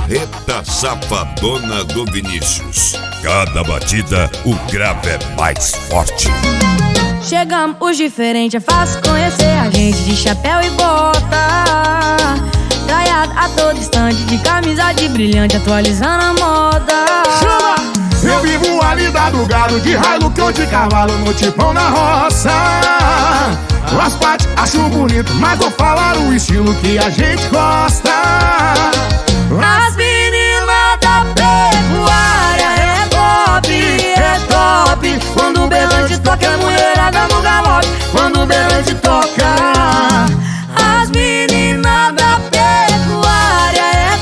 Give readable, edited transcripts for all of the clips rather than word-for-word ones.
Carreta Safadona do Vinícius. Cada batida, o grave é mais forte. Chegamos os diferentes, é fácil conhecer a gente de chapéu e bota. Traiado a todo instante, de camisa de brilhante, atualizando a moda. Chama! Eu vivo a lida do gado, de Hilux ou de cavalo, no tipão na roça. As partes acho bonito, mas vou falar o estilo que a gente gosta. As meninas da pecuária é top. Quando o berrante toca, é mulherada no galope. Quando o berrante toca. As meninas da pecuária é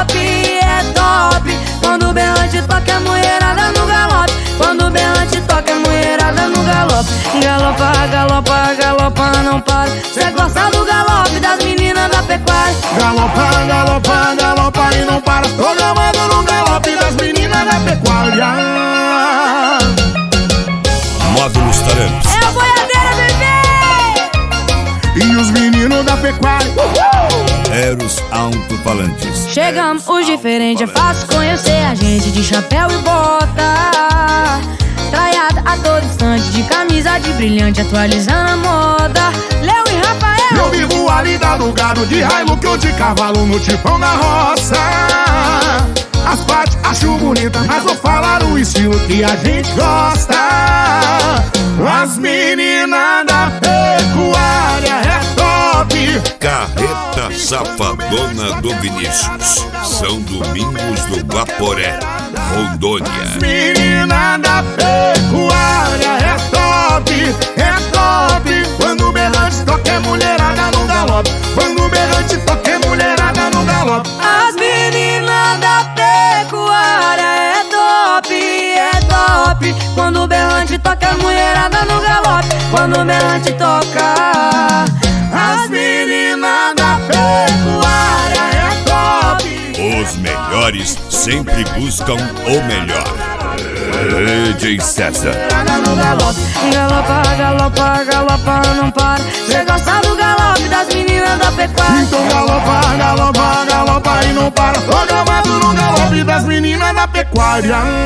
top. Quando o berrante toca, é mulherada no galope. Quando o berrante toca, é mulherada no galope. Galopa, galopa, galopa, não para. Cê gosta do galope das meninas da pecuária. Galopa, galopa, galopa e não para. Tô gamando no galope das meninas da pecuária. Módulos Tarampes. É a boiadeira, bebê! E os meninos da pecuária. Eros Alto-Falantes. Chegamos os diferentes, é fácil conhecer a gente de chapéu e bota. Traiada a todo instante, de camisa de brilhante, atualizando a moda. Léo e Rafael. Eu vivo a lida do gado, de Hilux ou de cavalo, no tipão da roça. As partes acho bonita, mas vou falar o estilo que a gente gosta. As meninas da pecuária é top. Carreta Safadona do Vinícius. São Domingos do Guaporé, Rondônia. As meninas da pecuária é top. Quando o berrante toca, é mulherada no galope. Quando o berrante toca, é mulherada no galope. As meninas da pecuária é top. Quando o berrante toca, é mulherada no galope. Quando o berrante toca. As meninas da pecuária é top. Os melhores sempre buscam o melhor. DJ César. No galope. Galopa, galopa, galopa, não para. Cê gosta do galope das meninas da pecuária. Então galopa, galopa, galopa e não para. Tô gamando no galope das meninas da pecuária.